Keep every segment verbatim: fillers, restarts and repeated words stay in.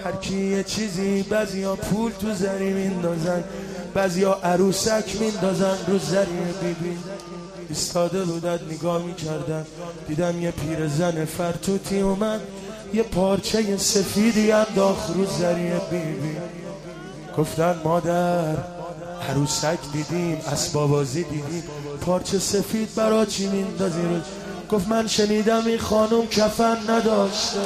هر کی یه چیزی، بعضیا پول تو زری میندازن، بعضیا عروسک میندازن رو زری بیبی. ایستاده بودن نگاه میکردن، دیدم یه پیرزن فرتوتی اومد یه پارچه سفیدی انداخت رو زری بیبی. گفتن مادر عروسک دیدیم، اسباب بازی دیدیم، پارچه سفید برا چی میندازی رو؟ گفت من شنیدم این خانوم کفن نداشته،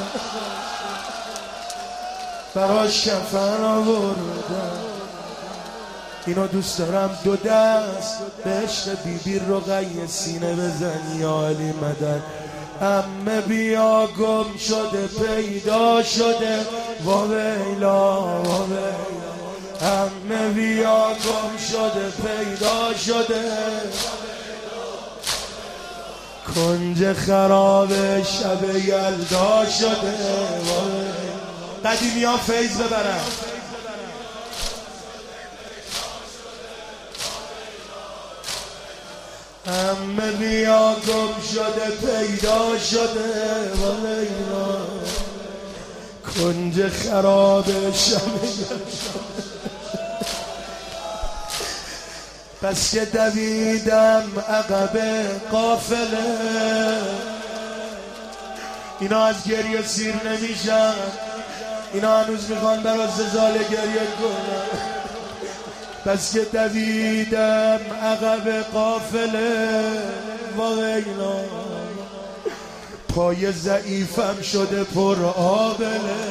براش کفن آوردم. اینو دوست دارم دو دست به عشق بیبی رقیه سینه بزن یا علی مدد. عمه بیا گم شده پیدا شده وا ویلا وا ویلا. عمه بیا گم شده پیدا شده، کنج خراب شب یلدا شده. قدیمی ها فیض ببرن. عمه بیا گم شده پیدا شده وا لیلا، کنج خراب شب یلدا. پس که دویدم عقب قافله، اینا از گریه سیر نمیشن، اینا هنوز میخوان برا زلزله گریه کنن. پس که دویدم عقب قافله وا ویلا، پای ضعیفم شده پر آبله،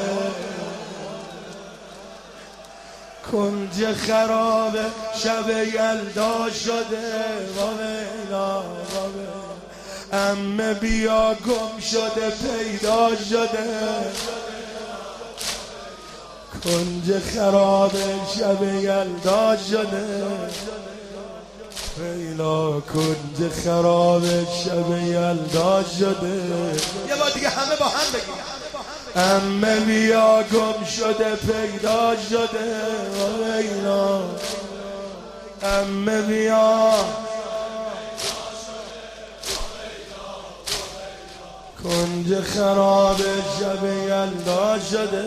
کنج خراب شب یلدا شده وا ویلا وا ویلا. عمه بیا گم شده پیدا شده، کنج خراب شب یلدا شده ویلا، کنج خراب شب یلدا شده. یه بار دیگه همه با هم بگیم. عمه بیا گم شده پیدا شده ویلا. عمه بیا کنج خراب شب یلدا شده.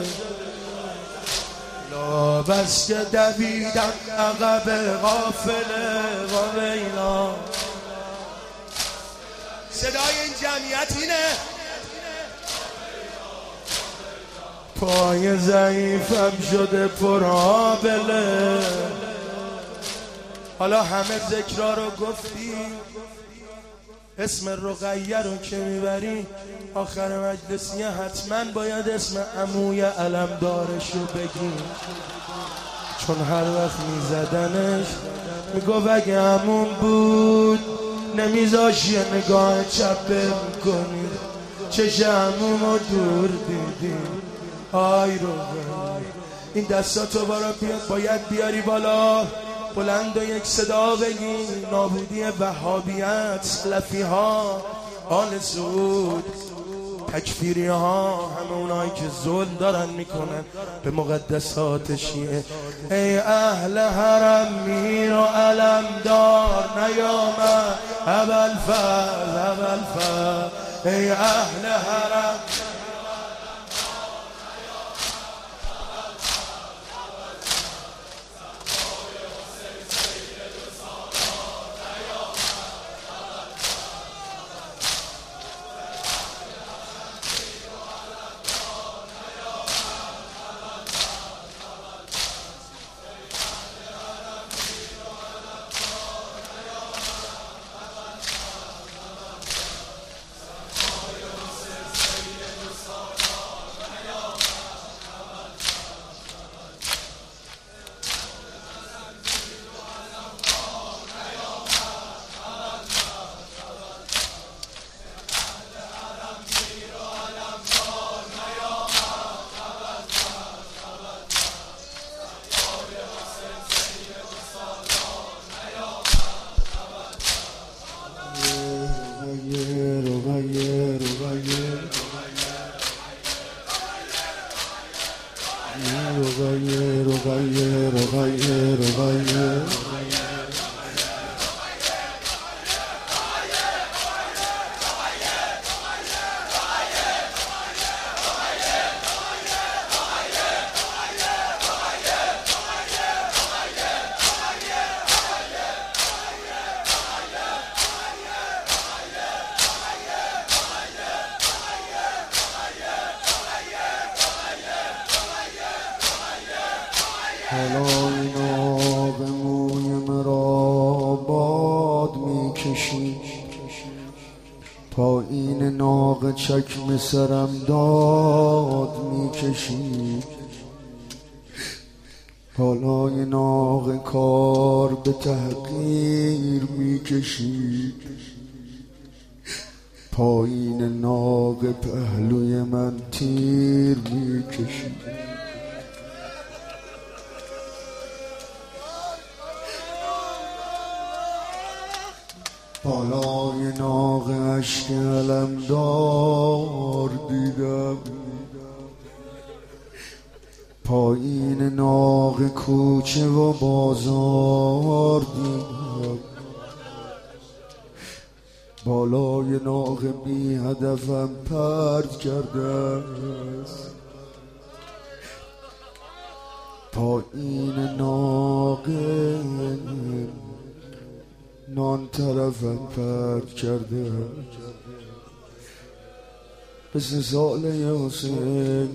لا بس که دویدم عقب غافله وا ویلا. صدای این جمعیت اینه. پای ضعیفم شده پر آبله. حالا همه ذکرها رو گفتی، اسم رقیه رو که میبری آخر مجلسیه حتما باید اسم عموی علمدارش رو بگی، چون هر وقت میزدنش میگو اگه عموم بود نمیذاش یه نگاه چپه میکنی، چش عموم رو دور دیدی. آی رو این دستاتو برا بیاد باید بیاری بالا، بلند و یک صدا بگی نابودی وهابیت، سلفی ها، آل سعود، تکفیری ها، همه اونایی که ظلم دارن میکنن به مقدسات شیعه. ای اهل حرم میر و علمدار نیامد ابوالفضل ابوالفضل. ای اهل حرم رقیه رقیه رقیه رقیه حالا این آب موی مرا باد میکشید، پایین ناق چکم سرم داد میکشید. بالای ناق کار به تحقیر میکشید، پایین ناق پهلوی من تیر میکشید. بالای ناق اشک علمدار دیدم، پایین ناق کوچه و بازار دیدم. بالای ناق بی هدفم پرد کرده است، پایین ناق نان طرفم پرد کرده. به سه ساله حسین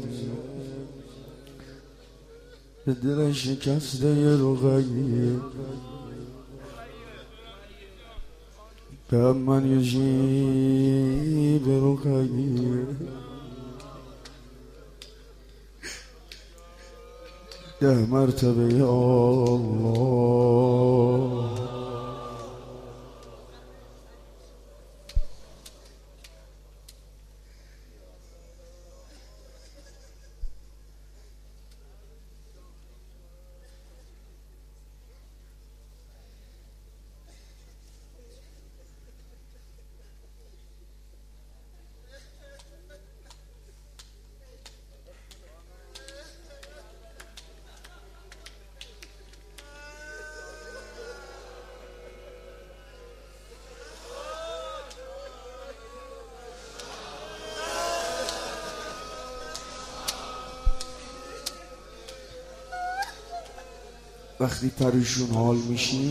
به دل شکسته رقیه، به من یجیب رقیه، ده مرتبه یا الله. وقتی پریشون حال میشی،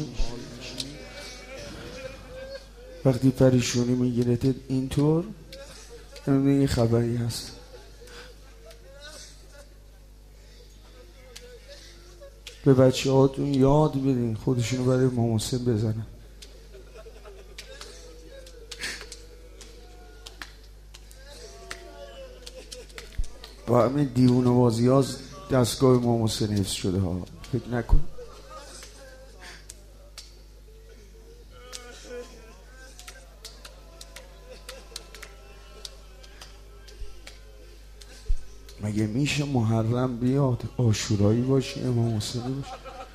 وقتی پریشونی میگیرتت اینطور، این یه خبری هست. به بچه هاتون یاد بدین خودشونو برای امام حسین بزنن. با همین دیوونه بازی ها دستگاه امام حسین حفظ شده ها، فکر نکن. مگه میشه محرم بیاد عاشورایی باشه امام حسینی باشه؟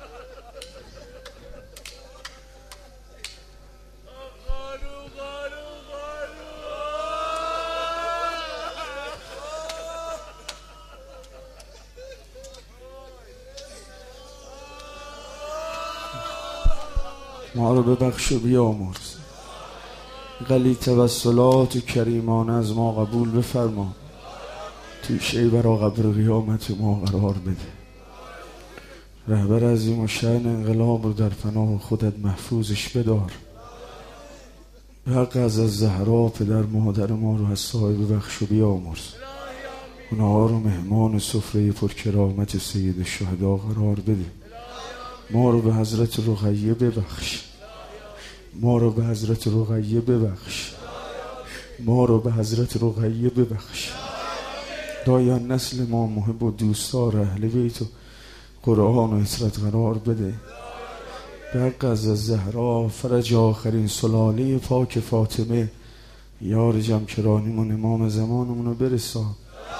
ما رو ببخش و بیامرز، غلی توسلات و کریمانه از ما قبول بفرما، تو شی برا قبر قیامت ما قرار بده. رهبر عظیم و شأن انقلاب رو در پناه خودت محفوظش بدار. به حق از زهرا پدر مادر ما رو از صاحب ببخش و بیامرز، اونها رو مهمان سفره پرکرامت سید الشهدا قرار بده. ما رو به حضرت رقیه ببخش، ما رو به حضرت رقیه ببخش، ما رو به حضرت رقیه ببخش. دایان نسل ما محب و دوستار اهل بیت و قرآن و عترت قرار بده. به حق از زهرا فرج آخرین سلاله پاک فاطمه یار جمکرانیمون امام زمانمون رو برسان.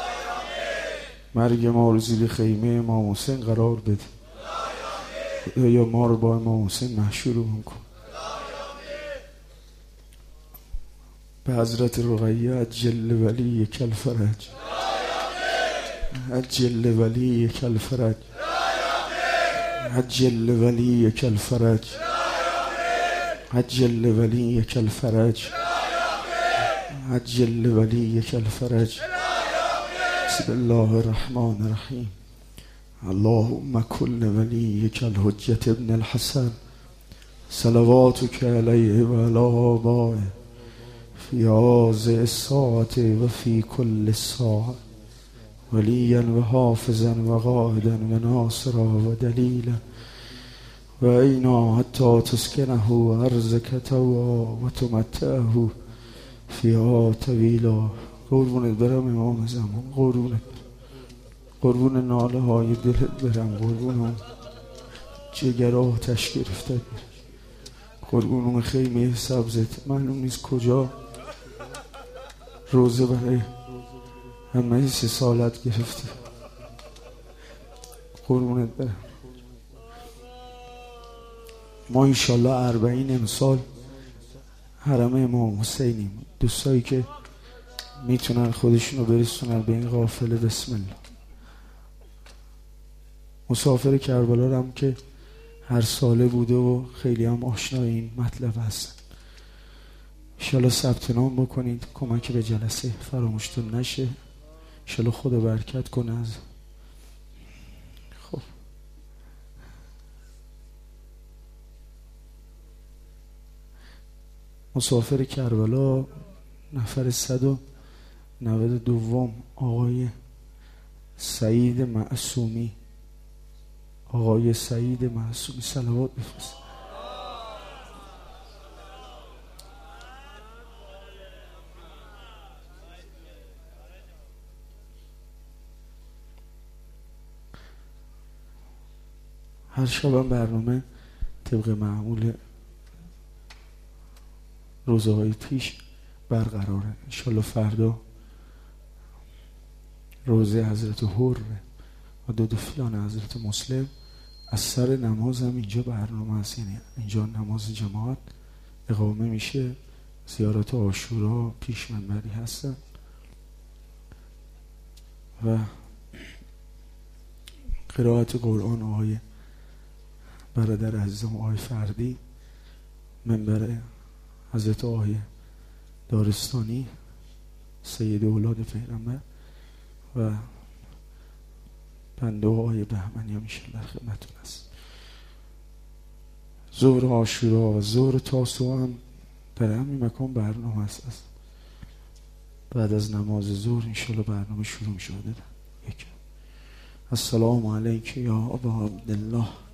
مرگ ما رو زیر خیمه امام حسین قرار بده. یا ما رو با امام حسین محشورمون کن. به حضرت رقیه عجل ولی کل فرج، عجل ولی کل فرج، عجل ولی کل فرج، عجل ولی کل فرج، عجل ولی کل فرج. بسم الله الرحمن الرحیم. اللهم كل وليك الحجة ابن الحسن صلواتك عليه وعلى آبائه في هذه الساعة وفي كل ساعة ولیا و حافظا و قائدا و ناصرا و دلیلا و اینا حتی تسکنه ارزک توا و تمتعه فیها طویلا. قربونت برم امام زمان، قربونت، قربون ناله های دلت برم، قربون اون جگر آتش گرفته، قربون اون خیمه سبزت معلوم نیست کجا روزه برای همه سه سالت گرفتی. قربونت برم. ما انشالله اربعین امسال حرم امام حسینیم. دوستایی که میتونن خودشونو برسونن به این قافله بسم الله. مسافر کربلا هم که هر ساله بوده و خیلی هم آشنای این مطلب هستن، انشالله ثبت نام بکنید کمک به جلسه فراموشتون نشه. انشالله خدا برکت کنه. از خب مسافر کربلا نفر صد و نود و دوم آقای سعید معصومی. آقای سعید معصومی صلوات بفرست. هر شبم برنامه طبق معمول روزهای پیش برقراره. انشالله فردا روزه حضرت حر و دو دفلان حضرت مسلم از سر نماز هم اینجا برنامه هست، یعنی اینجا نماز جماعت اقامه میشه، زیارت عاشورا پیش منبری هستن و قرائت قرآن آقای برادر عزیزم آقای فردی، منبر حضرت آقای دارستانی سید اولاد پیغمبر و بنده و آقای بهمنی هم در خدمتون هست. ظهر عاشورا و ظهر تاسوعا هم در همین مکان برنامه هست. بعد از نماز ظهر انشالله برنامه شروع می شده. یک السلام علیک یا ابا عبدالله